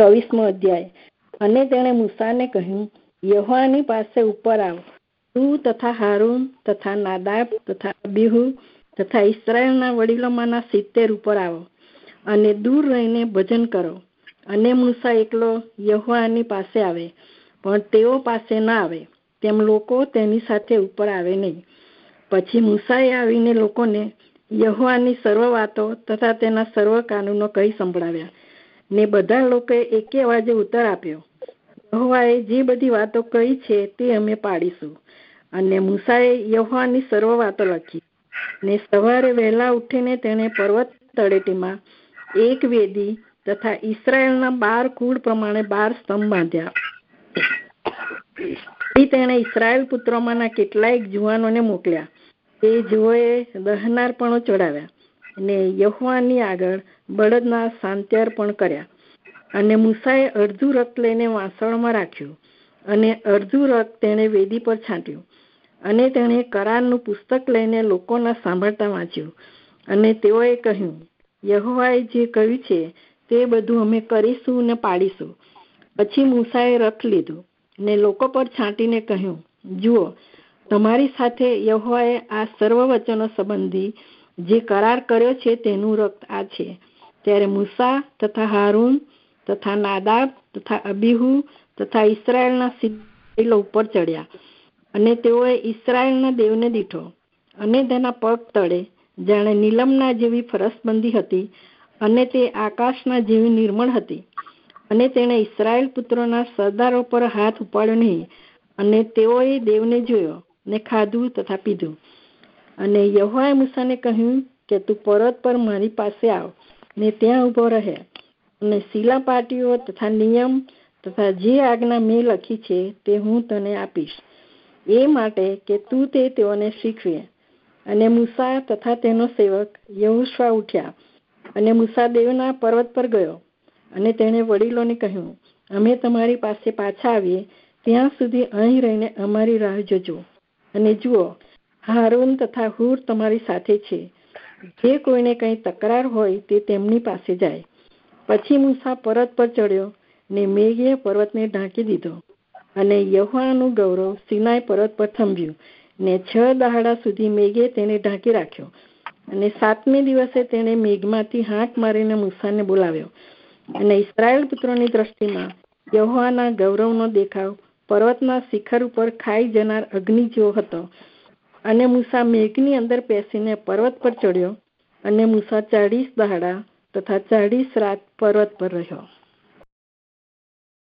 24મો અધ્યાય। અને તેણે મૂસાને કહ્યું, યહોવાની પાસે ઉપર આવ, તું તથા હારૂન તથા નાદાબ તથા અબીહુ તથા ઇસ્રાએલના વડીલોમાંના 70 ઉપર આવો અને દૂર રહીને ભજન કરો। અને મૂસા એકલો યહોવાની પાસે આવે, પણ તેઓ પાસે ન આવે, તેમ લોકો તેની સાથે ઉપર આવે નહીં। પછી મૂસાએ આવીને લોકોને યહોવાની સર્વ વાતો તથા તેના સર્વ કાનૂનો કહી સંભળાવ્યા, ને બધા લોકોએ એકે અવાજે ઉત્તર આપ્યો, યહોવાએ જે બધી વાતો કહી છે તે અમે પાડીશું। અને મૂસાએ યહોવાની સર્વ વાતો લખી, ને સવારે વહેલા ઉઠીને તેણે પર્વત તળેટીમાં એક વેદી તથા ઇસ્રાએલના 12 કુળ પ્રમાણે 12 સ્તંભ બાંધ્યા। તેણે ઇસ્રાએલ પુત્રોમાંના કેટલાય જુવાનોને મોકલ્યા, તે જેઓએ દહનાર્પણો ચડાવ્યા, અને યહોવાની આગળ બળદના શાંત્યાર્પણ કર્યા। અને મૂસાએ અડધું રક્ત લઈને વાસણમાં રાખ્યું, અને અડધું રક્ત તેણે વેદી પર છાંટ્યું। અને તેણે કરારનું પુસ્તક લઈને લોકોના સાંભળતા વાંચ્યું, અને તેઓએ કહ્યું, યહોવાએ જે કહ્યું છે તે બધું અમે કરીશું ને પાડીશું। પછી મૂસાએ રથ લીધું ને લોકો પર છાંટીને કહ્યું, જુઓ, તમારી સાથે યહોવાએ આ સર્વ વચનો સંબંધી જે કરાર કર્યો છે તેનું રક્ત આ છે। ત્યારે મૂસા તથા હારૂન તથા નાદાબ તથા અબીહુ તથા ઇસ્રાએલના 70 ઉપર ચડ્યા, અને તેઓએ ઇસ્રાએલના દેવને દીઠો, અને તેના પગ તળે જાણે નીલમના જેવી ફરસબંધી હતી, અને તે આકાશના જેવી નિર્મળ હતી। અને તેણે ઇસ્રાએલ પુત્રોના સરદારો પર હાથ ઉપાડ્યો નહીં, અને તેઓએ દેવને જોયો ને ખાધું તથા પીધું। અને યહોવાએ મૂસાને કહ્યું કે તું પર્વત પર મારી પાસે આવ ને ત્યાં ઉભો રહે, અને શિલાપાટીઓ તથા નિયમ તથા જે આજ્ઞા મેં લખી છે તે હું તને આપીશ, એ માટે કે તું તે તેઓને શીખવે। અને મૂસા તથા તેનો સેવક યહોશુઆ ઉઠ્યા, અને મૂસા દેવના પર્વત પર ગયો, અને તેણે વડીલોને કહ્યું, અમે તમારી પાસે પાછા આવીએ ત્યાં સુધી અહીં રહીને અમારી રાહ જોજો। અને જુઓ, હારૂન તથા હૂર તમારી સાથે છે, જે કોઈને કંઈ તકરાર હોય તે તેમની પાસે જાય। પછી મૂસા પર્વત પર ચડ્યો, ને મેઘે પર્વતને ઢાંકી દીધો, અને યહોવાનું ગૌરવ સિનાઈ પર્વત પર થંભ્યું, ને 6 દહાડા સુધી મેઘે તેને ઢાંકી રાખ્યો। અને 7મે દિવસે તેણે મેઘમાંથી હાંક મારીને મૂસાને બોલાવ્યો, અને ઇસ્રાએલ પુત્રોની દ્રષ્ટિમાં યહોવાના ગૌરવનો દેખાવ પર્વતના શિખર ઉપર ખાઈ જનાર અગ્નિ જેવો હતો। અને મૂસા મેઘની અંદર બેસીને પર્વત પર ચડ્યો, અને મૂસા 40 દહાડા તથા 40 રાત પર્વત પર રહ્યો।